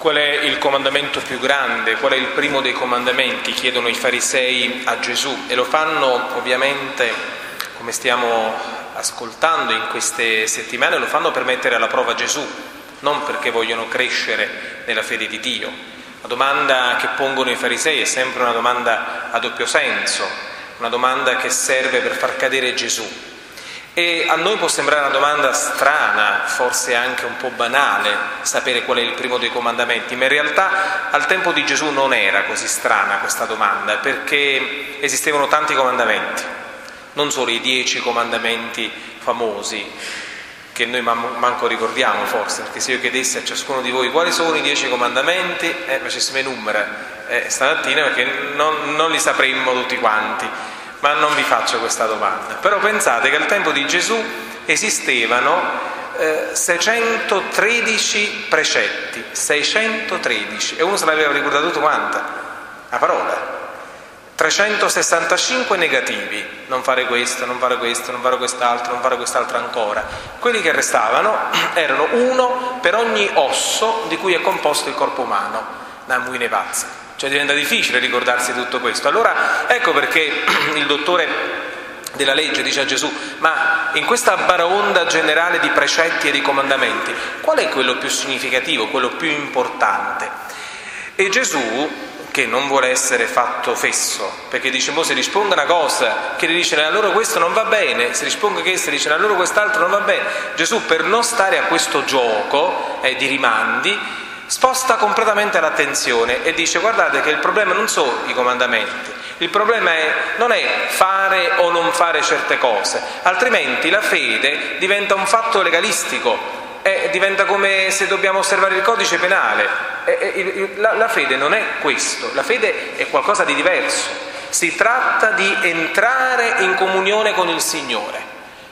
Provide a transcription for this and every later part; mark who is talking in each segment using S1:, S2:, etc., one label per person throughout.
S1: Qual è il comandamento più grande? Qual è il primo dei comandamenti? Chiedono i farisei a Gesù, e lo fanno ovviamente, come stiamo ascoltando in queste settimane, lo fanno per mettere alla prova Gesù, non perché vogliono crescere nella fede di Dio. La domanda che pongono i farisei è sempre una domanda a doppio senso, una domanda che serve per far cadere Gesù. E a noi può sembrare una domanda strana, forse anche un po' banale, sapere qual è il primo dei comandamenti, ma in realtà al tempo di Gesù non era così strana questa domanda, perché esistevano tanti comandamenti, non solo i 10 comandamenti famosi, che noi manco ricordiamo forse, perché se io chiedessi a ciascuno di voi quali sono i 10 comandamenti, facessimo i numeri stamattina, perché non li sapremmo tutti quanti. Ma non vi faccio questa domanda. Però pensate che al tempo di Gesù esistevano 613 precetti, 613, e uno se l'aveva ricordato tutto quanta? A parola. 365 negativi, non fare questo, non fare questo, non fare quest'altro, non fare quest'altro ancora. Quelli che restavano erano uno per ogni osso di cui è composto il corpo umano, Namuine pazza. Cioè diventa difficile ricordarsi tutto questo. Allora ecco perché il dottore della legge dice a Gesù: ma in questa baraonda generale di precetti e di comandamenti, qual è quello più significativo, quello più importante? E Gesù, che non vuole essere fatto fesso, perché dice: se risponde una cosa che gli dice allora questo non va bene, se risponde questo e dice allora quest'altro non va bene, Gesù, per non stare a questo gioco di rimandi, sposta completamente l'attenzione e dice: guardate che il problema non sono i comandamenti, il problema non è fare o non fare certe cose, altrimenti la fede diventa un fatto legalistico, diventa come se dobbiamo osservare il codice penale. La fede non è questo, la fede è qualcosa di diverso, si tratta di entrare in comunione con il Signore.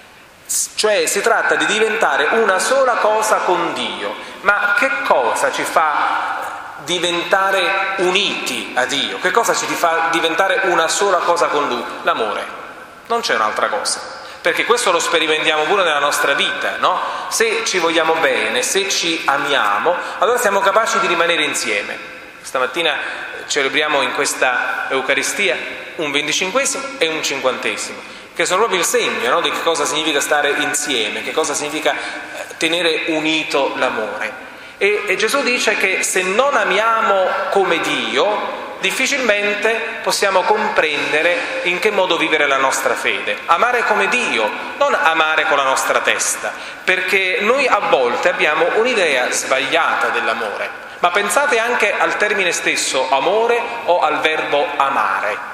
S1: Cioè si tratta di diventare una sola cosa con Dio. Ma che cosa ci fa diventare uniti a Dio? Che cosa ci fa diventare una sola cosa con Lui? L'amore. Non c'è un'altra cosa. Perché questo lo sperimentiamo pure nella nostra vita, no? Se ci vogliamo bene, se ci amiamo, allora siamo capaci di rimanere insieme. Stamattina celebriamo in questa Eucaristia un 25esimo e un 50esimo. Che sono proprio il segno, no, di che cosa significa stare insieme, che cosa significa tenere unito l'amore. E Gesù dice che se non amiamo come Dio, difficilmente possiamo comprendere in che modo vivere la nostra fede. Amare come Dio, non amare con la nostra testa, perché noi a volte abbiamo un'idea sbagliata dell'amore. Ma pensate anche al termine stesso amore o al verbo amare.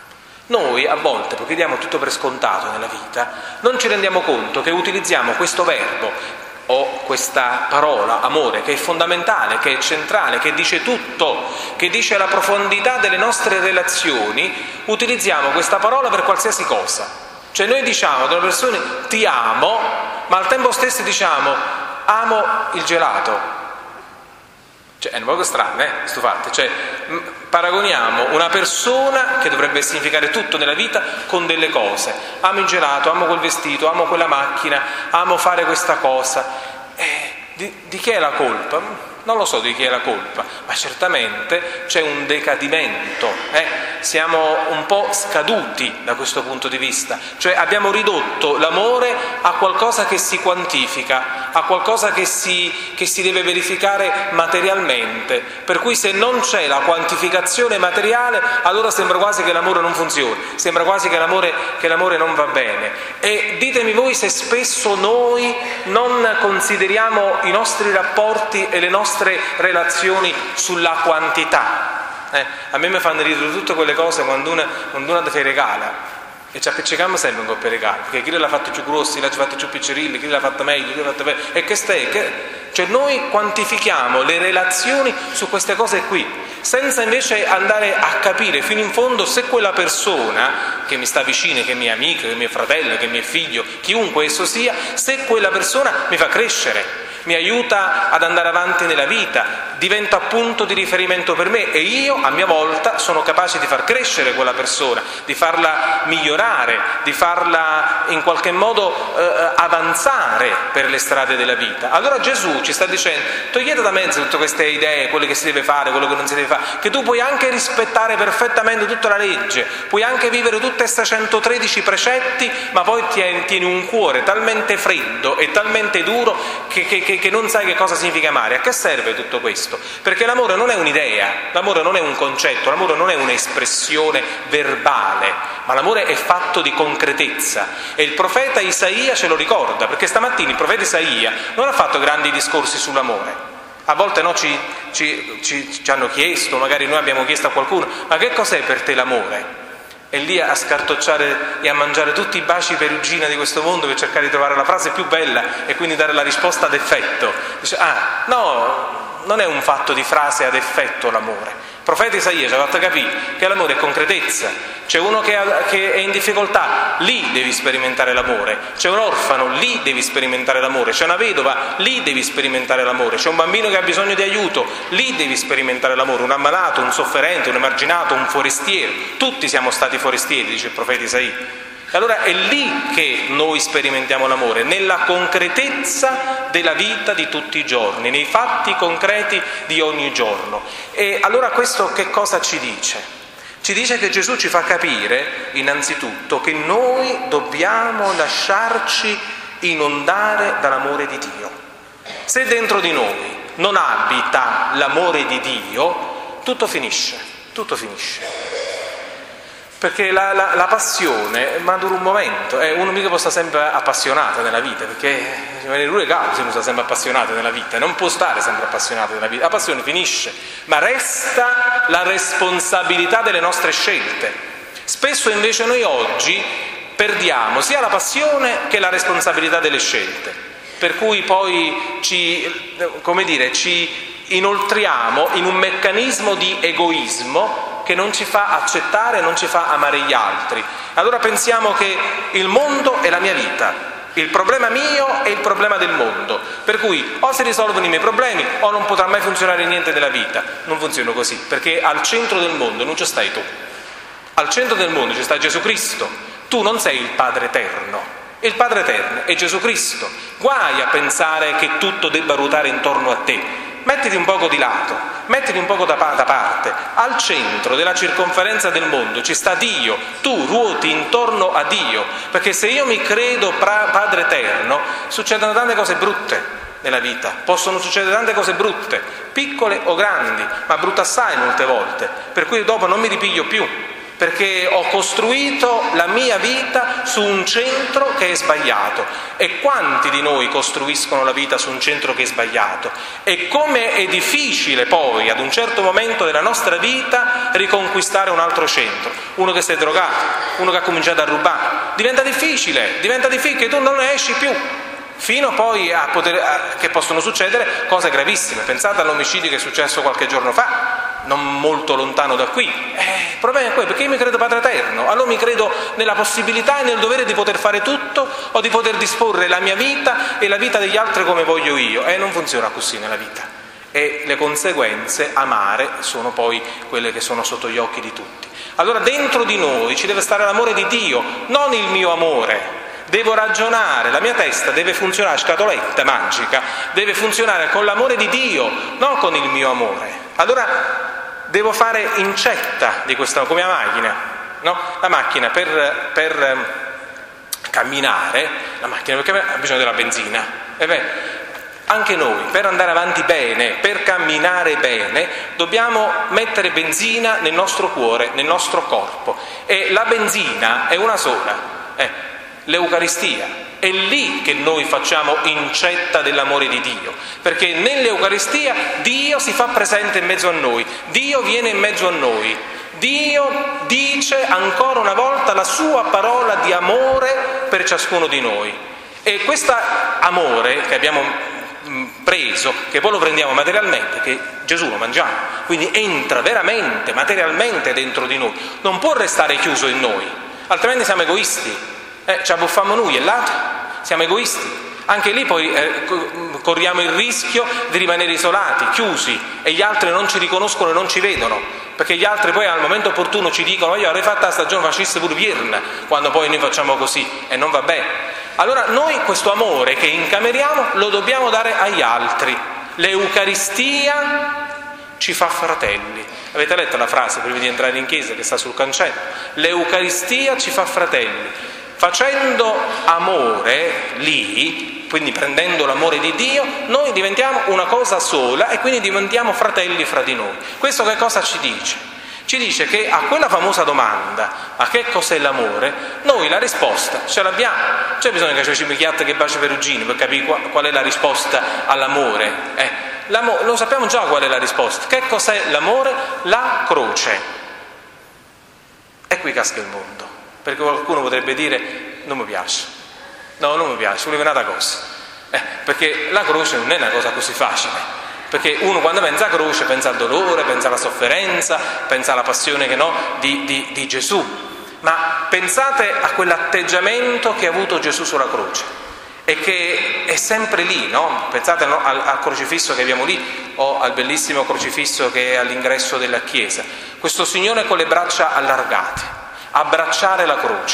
S1: Noi a volte, perché diamo tutto per scontato nella vita, non ci rendiamo conto che utilizziamo questo verbo o questa parola, amore, che è fondamentale, che è centrale, che dice tutto, che dice la profondità delle nostre relazioni, utilizziamo questa parola per qualsiasi cosa. Cioè noi diciamo delle persone ti amo, ma al tempo stesso diciamo amo il gelato. Cioè, è un po' strano, stufate. Cioè, paragoniamo una persona che dovrebbe significare tutto nella vita con delle cose. Amo il gelato, amo quel vestito, amo quella macchina, amo fare questa cosa. Di chi è la colpa? Non lo so di chi è la colpa, ma certamente c'è un decadimento, siamo un po' scaduti da questo punto di vista, cioè abbiamo ridotto l'amore a qualcosa che si quantifica, a qualcosa che si deve verificare materialmente, per cui se non c'è la quantificazione materiale allora sembra quasi che l'amore non funzioni, sembra quasi che l'amore non va bene. E ditemi voi se spesso noi non consideriamo i nostri rapporti e le nostre relazioni sulla quantità. A me mi fanno ridere tutte quelle cose quando una ti regala e ci appiccichiamo sempre un po' per regali, perché chi l'ha fatto più grossi, chi l'ha fatto più piccirilli, chi l'ha fatto meglio, chi l'ha fatto meglio, e che stai? Cioè noi quantifichiamo le relazioni su queste cose qui, senza invece andare a capire fino in fondo se quella persona che mi sta vicino, che è mia amica, che è mio fratello, che è mio figlio, chiunque esso sia, se quella persona mi fa crescere, mi aiuta ad andare avanti nella vita, diventa punto di riferimento per me e io a mia volta sono capace di far crescere quella persona, di farla migliorare, di farla in qualche modo avanzare per le strade della vita. Allora Gesù ci sta dicendo: togliete da mezzo tutte queste idee, quello che si deve fare, quello che non si deve fare, che tu puoi anche rispettare perfettamente tutta la legge, puoi anche vivere tutte queste 113 precetti, ma poi tieni un cuore talmente freddo e talmente duro che non sai che cosa significa amare. A che serve tutto questo? Perché l'amore non è un'idea, l'amore non è un concetto, l'amore non è un'espressione verbale, ma l'amore è fatto di concretezza. E il profeta Isaia ce lo ricorda, perché stamattina il profeta Isaia non ha fatto grandi discorsi sull'amore. A volte no, ci hanno chiesto, magari noi abbiamo chiesto a qualcuno: ma che cos'è per te l'amore? E lì a scartocciare e a mangiare tutti i baci perugina di questo mondo per cercare di trovare la frase più bella e quindi dare la risposta ad effetto. Dice: ah, no, non è un fatto di frase ad effetto l'amore. Il profeta Isaia ci ha fatto capire che l'amore è concretezza. C'è uno che è in difficoltà, lì devi sperimentare l'amore. C'è un orfano, lì devi sperimentare l'amore. C'è una vedova, lì devi sperimentare l'amore. C'è un bambino che ha bisogno di aiuto, lì devi sperimentare l'amore. Un ammalato, un sofferente, un emarginato, un forestiero. Tutti siamo stati forestieri, dice il profeta Isaia. E allora è lì che noi sperimentiamo l'amore, nella concretezza della vita di tutti i giorni, nei fatti concreti di ogni giorno. E allora questo che cosa ci dice? Ci dice che Gesù ci fa capire, innanzitutto, che noi dobbiamo lasciarci inondare dall'amore di Dio. Se dentro di noi non abita l'amore di Dio, tutto finisce, tutto finisce. Perché la passione ma dura un momento, uno mica può stare sempre appassionato nella vita, perché pure Gallo se uno sta sempre appassionato nella vita, non può stare sempre appassionato nella vita, la passione finisce, ma resta la responsabilità delle nostre scelte. Spesso invece noi oggi perdiamo sia la passione che la responsabilità delle scelte, per cui poi ci inoltriamo in un meccanismo di egoismo che non ci fa accettare, non ci fa amare gli altri. Allora pensiamo che il mondo è la mia vita, il problema mio è il problema del mondo, per cui o si risolvono i miei problemi o non potrà mai funzionare niente della vita. Non funziona così, perché al centro del mondo non ci stai tu, al centro del mondo ci sta Gesù Cristo. Tu non sei il Padre Eterno, il Padre Eterno è Gesù Cristo. Guai a pensare che tutto debba ruotare intorno a te. Mettiti un poco di lato, mettiti un poco da parte. Al centro della circonferenza del mondo ci sta Dio, tu ruoti intorno a Dio, perché se io mi credo Padre Eterno, succedono tante cose brutte nella vita, possono succedere tante cose brutte, piccole o grandi, ma brutte assai molte volte, per cui dopo non mi ripiglio più, perché ho costruito la mia vita su un centro che è sbagliato. E quanti di noi costruiscono la vita su un centro che è sbagliato? E come è difficile poi, ad un certo momento della nostra vita, riconquistare un altro centro. Uno che si è drogato, uno che ha cominciato a rubare. Diventa difficile che tu non ne esci più. Fino poi che possono succedere cose gravissime. Pensate all'omicidio che è successo qualche giorno fa, non molto lontano da qui. Il problema è quello, perché io mi credo Padre Eterno, allora mi credo nella possibilità e nel dovere di poter fare tutto o di poter disporre la mia vita e la vita degli altri come voglio io. Non funziona così nella vita. E le conseguenze amare sono poi quelle che sono sotto gli occhi di tutti. Allora dentro di noi ci deve stare l'amore di Dio, non il mio amore. Devo ragionare, la mia testa deve funzionare, scatoletta magica, deve funzionare con l'amore di Dio, non con il mio amore. Allora devo fare incetta di questa, come la macchina, no? La macchina per camminare, ha bisogno della benzina. Anche noi, per andare avanti bene, per camminare bene, dobbiamo mettere benzina nel nostro cuore, nel nostro corpo. E la benzina è una sola. L'Eucaristia, è lì che noi facciamo incetta dell'amore di Dio, perché nell'Eucaristia Dio si fa presente in mezzo a noi, Dio viene in mezzo a noi, Dio dice ancora una volta la sua parola di amore per ciascuno di noi. E questo amore che abbiamo preso, che poi lo prendiamo materialmente, che Gesù lo mangiamo, quindi entra veramente, materialmente dentro di noi, non può restare chiuso in noi, altrimenti siamo egoisti. Ci abbuffiamo noi e là siamo egoisti. Anche lì poi corriamo il rischio di rimanere isolati, chiusi, e gli altri non ci riconoscono e non ci vedono, perché gli altri poi al momento opportuno ci dicono: io avrei fatto la stagione facesse pure Vierna, quando poi noi facciamo così, e non va bene. Allora noi questo amore che incameriamo lo dobbiamo dare agli altri. L'Eucaristia ci fa fratelli. Avete letto la frase prima di entrare in chiesa che sta sul cancello? L'Eucaristia ci fa fratelli. Facendo amore lì, quindi prendendo l'amore di Dio, noi diventiamo una cosa sola e quindi diventiamo fratelli fra di noi. Questo che cosa ci dice? Ci dice che a quella famosa domanda, ma che cos'è l'amore, noi la risposta ce l'abbiamo. C'è bisogno che ci chiatte che baci perugini per capire qual è la risposta all'amore. Lo sappiamo già qual è la risposta. Che cos'è l'amore? La croce. E qui casca il mondo, perché qualcuno potrebbe dire: non mi piace, no, non mi piace, voleva un'altra cosa. Perché la croce non è una cosa così facile. Perché uno quando pensa a croce pensa al dolore, pensa alla sofferenza, pensa alla passione di Gesù. Ma pensate a quell'atteggiamento che ha avuto Gesù sulla croce e che è sempre lì, no? Pensate al crocifisso che abbiamo lì o al bellissimo crocifisso che è all'ingresso della chiesa. Questo Signore con le braccia allargate, abbracciare la croce.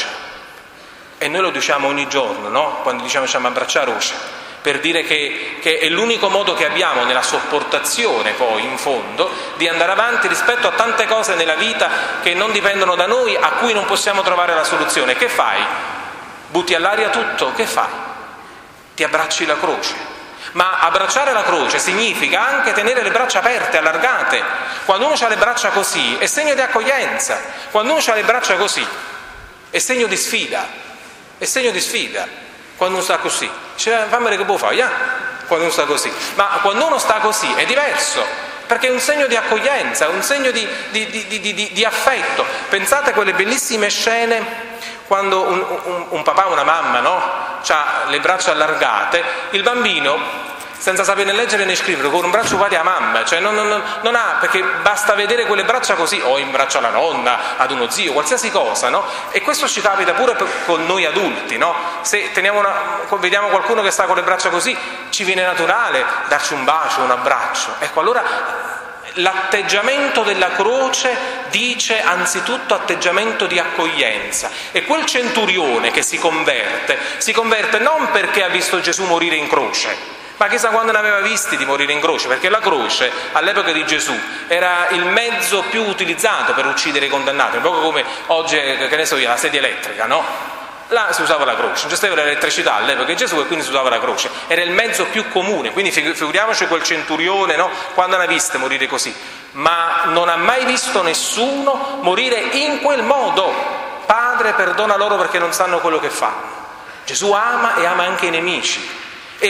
S1: E noi lo diciamo ogni giorno, no? Quando diciamo abbracciare la croce, per dire che è l'unico modo che abbiamo nella sopportazione poi in fondo di andare avanti rispetto a tante cose nella vita che non dipendono da noi, a cui non possiamo trovare la soluzione. Che fai? Butti all'aria tutto? Che fai? Ti abbracci la croce. Ma abbracciare la croce significa anche tenere le braccia aperte, allargate. Quando uno ha le braccia così è segno di accoglienza, quando uno ha le braccia così è segno di sfida, è segno di sfida. Quando uno sta così, dice: fammi vedere che può fare, quando uno sta così. Ma quando uno sta così è diverso, perché è un segno di accoglienza, un segno di affetto. Pensate a quelle bellissime scene quando un papà o una mamma, no, ha le braccia allargate, il bambino senza sapere né leggere né scrivere, con un braccio uguale a mamma, cioè non ha, perché basta vedere quelle braccia così, o in braccio alla nonna, ad uno zio, qualsiasi cosa, no? E questo ci capita pure con noi adulti, no? Se vediamo qualcuno che sta con le braccia così, ci viene naturale darci un bacio, un abbraccio. Ecco, allora l'atteggiamento della croce dice anzitutto atteggiamento di accoglienza. E quel centurione che si converte non perché ha visto Gesù morire in croce, ma chissà quando ne aveva visti di morire in croce, perché la croce all'epoca di Gesù era il mezzo più utilizzato per uccidere i condannati, un po' come oggi, che ne so io, la sedia elettrica, no? Là si usava la croce, non c'era l'elettricità all'epoca di Gesù e quindi si usava la croce, era il mezzo più comune, quindi figuriamoci quel centurione, no? Quando ne ha viste morire così, ma non ha mai visto nessuno morire in quel modo. Padre, perdona loro perché non sanno quello che fanno. Gesù ama e ama anche i nemici.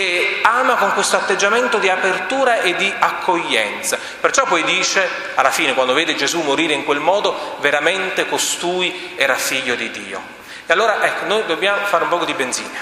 S1: E ama con questo atteggiamento di apertura e di accoglienza. Perciò poi dice, alla fine, quando vede Gesù morire in quel modo, veramente costui era figlio di Dio. E allora, ecco, noi dobbiamo fare un poco di benzina,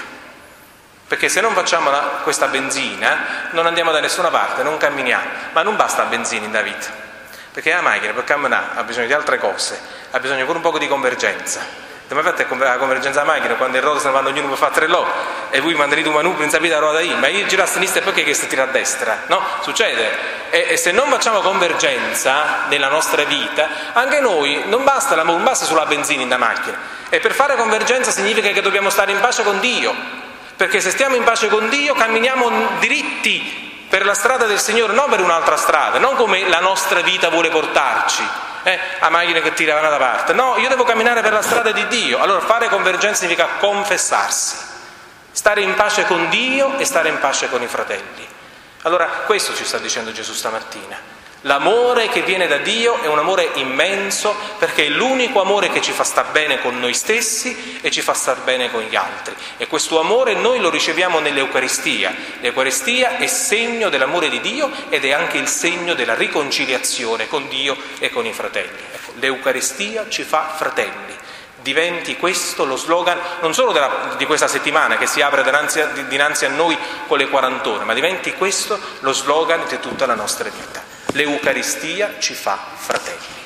S1: perché se non facciamo questa benzina non andiamo da nessuna parte, non camminiamo. Ma non basta la benzina nella vita, perché la macchina per camminare ha bisogno di altre cose, ha bisogno pure un poco di convergenza. Ma fate la convergenza della macchina, quando il roto se ne vanno ognuno per fare 3 lò e voi manderete un manubrio in sapete la ruota lì, ma io giro a sinistra e perché che si tira a destra, no? Succede. E se non facciamo convergenza nella nostra vita, anche noi non basta l'amore, non basta solo la benzina in da macchina. E per fare convergenza significa che dobbiamo stare in pace con Dio, perché se stiamo in pace con Dio camminiamo diritti per la strada del Signore, non per un'altra strada, non come la nostra vita vuole portarci. A macchine che tira da una parte. No, io devo camminare per la strada di Dio. Allora fare convergenza significa confessarsi, stare in pace con Dio e stare in pace con i fratelli. Allora questo ci sta dicendo Gesù stamattina. L'amore che viene da Dio è un amore immenso, perché è l'unico amore che ci fa star bene con noi stessi e ci fa star bene con gli altri. E questo amore noi lo riceviamo nell'Eucaristia. L'Eucaristia è segno dell'amore di Dio ed è anche il segno della riconciliazione con Dio e con i fratelli. Ecco, l'Eucaristia ci fa fratelli. Diventi questo lo slogan non solo di questa settimana che si apre dinanzi a noi con le 40 ore, ma diventi questo lo slogan di tutta la nostra vita. L'Eucaristia ci fa fratelli.